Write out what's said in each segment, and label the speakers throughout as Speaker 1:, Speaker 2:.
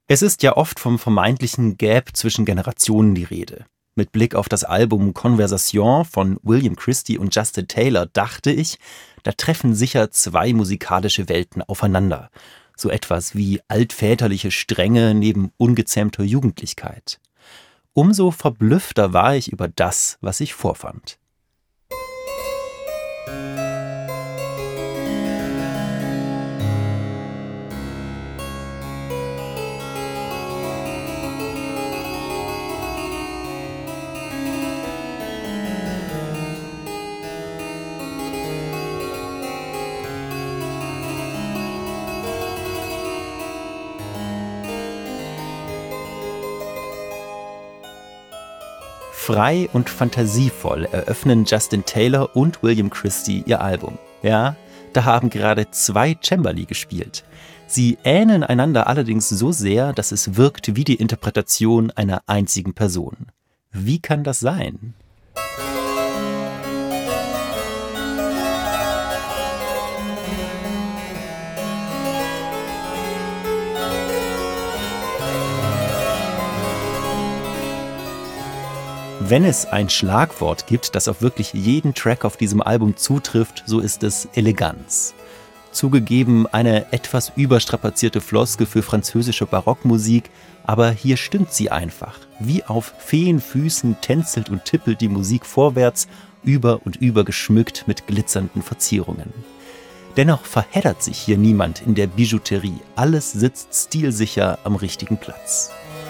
Speaker 1: Es ist ja oft vom vermeintlichen Gap zwischen Generationen die Rede. Mit Blick auf das Album Conversation von William Christie und Justin Taylor dachte ich, da treffen sicher zwei musikalische Welten aufeinander. So etwas wie altväterliche Strenge neben ungezähmter Jugendlichkeit. Umso verblüffter war ich über das, was ich vorfand. Frei und fantasievoll eröffnen Justin Taylor und William Christie ihr Album. Ja, da haben gerade zwei Cembali gespielt. Sie ähneln einander allerdings so sehr, dass es wirkt wie die Interpretation einer einzigen Person. Wie kann das sein? Wenn es ein Schlagwort gibt, das auf wirklich jeden Track auf diesem Album zutrifft, so ist es Eleganz. Zugegeben eine etwas überstrapazierte Floskel für französische Barockmusik, aber hier stimmt sie einfach. Wie auf Feenfüßen tänzelt und tippelt die Musik vorwärts, über und über geschmückt mit glitzernden Verzierungen. Dennoch verheddert sich hier niemand in der Bijouterie, alles sitzt stilsicher am richtigen Platz.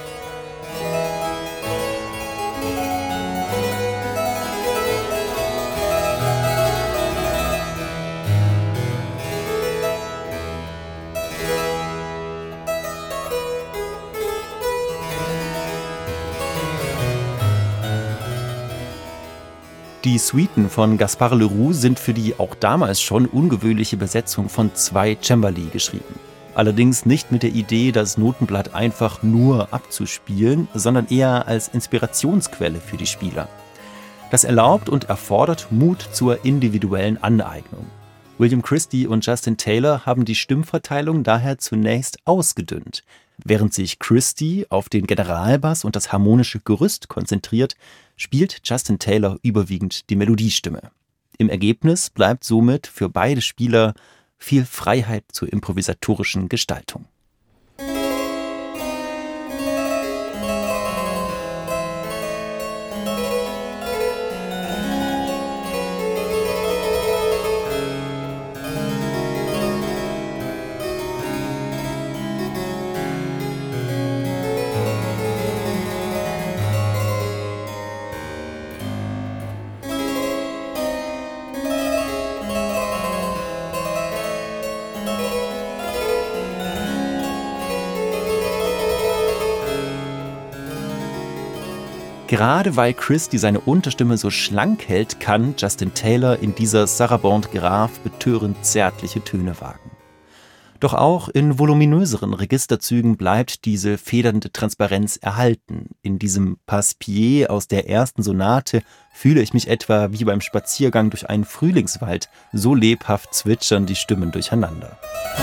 Speaker 1: Die Suiten von Gaspard Leroux sind für die auch damals schon ungewöhnliche Besetzung von zwei Cembali geschrieben. Allerdings nicht mit der Idee, das Notenblatt einfach nur abzuspielen, sondern eher als Inspirationsquelle für die Spieler. Das erlaubt und erfordert Mut zur individuellen Aneignung. William Christie und Justin Taylor haben die Stimmverteilung daher zunächst ausgedünnt. Während sich Christie auf den Generalbass und das harmonische Gerüst konzentriert, spielt Justin Taylor überwiegend die Melodiestimme. Im Ergebnis bleibt somit für beide Spieler viel Freiheit zur improvisatorischen Gestaltung. Gerade weil Christie seine Unterstimme so schlank hält, kann Justin Taylor in dieser Sarabande Grave betörend zärtliche Töne wagen. Doch auch in voluminöseren Registerzügen bleibt diese federnde Transparenz erhalten. In diesem Passepied aus der ersten Sonate fühle ich mich etwa wie beim Spaziergang durch einen Frühlingswald, so lebhaft zwitschern die Stimmen durcheinander.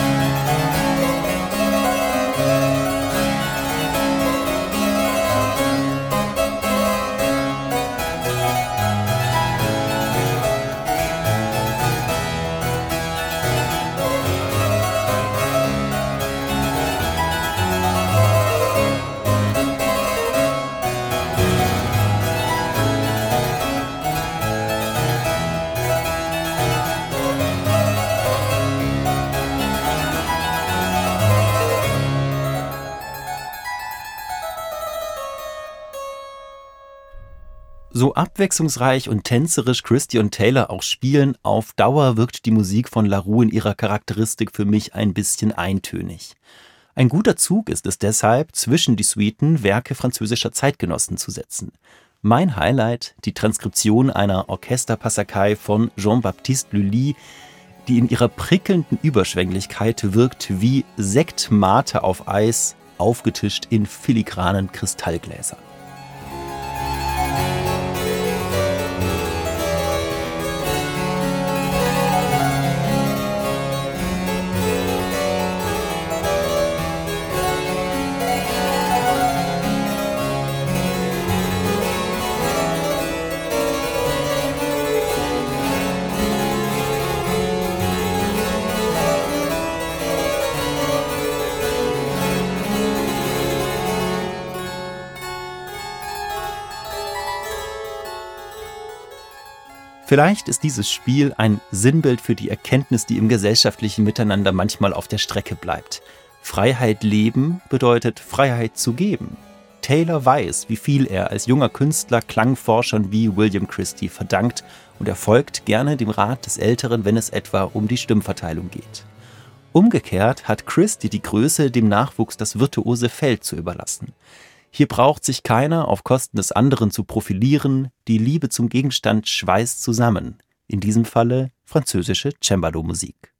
Speaker 1: So abwechslungsreich und tänzerisch Christie und Taylor auch spielen, auf Dauer wirkt die Musik von Leroux in ihrer Charakteristik für mich ein bisschen eintönig. Ein guter Zug ist es deshalb, zwischen die Suiten Werke französischer Zeitgenossen zu setzen. Mein Highlight, die Transkription einer Orchesterpassacaille von Jean-Baptiste Lully, die in ihrer prickelnden Überschwänglichkeit wirkt wie Sektmate auf Eis, aufgetischt in filigranen Kristallgläsern. Vielleicht ist dieses Spiel ein Sinnbild für die Erkenntnis, die im gesellschaftlichen Miteinander manchmal auf der Strecke bleibt. Freiheit leben bedeutet Freiheit zu geben. Taylor weiß, wie viel er als junger Künstler Klangforschern wie William Christie verdankt und er folgt gerne dem Rat des Älteren, wenn es etwa um die Stimmverteilung geht. Umgekehrt hat Christie die Größe, dem Nachwuchs das virtuose Feld zu überlassen. Hier braucht sich keiner auf Kosten des anderen zu profilieren, die Liebe zum Gegenstand schweißt zusammen. In diesem Falle französische Cembalo-Musik.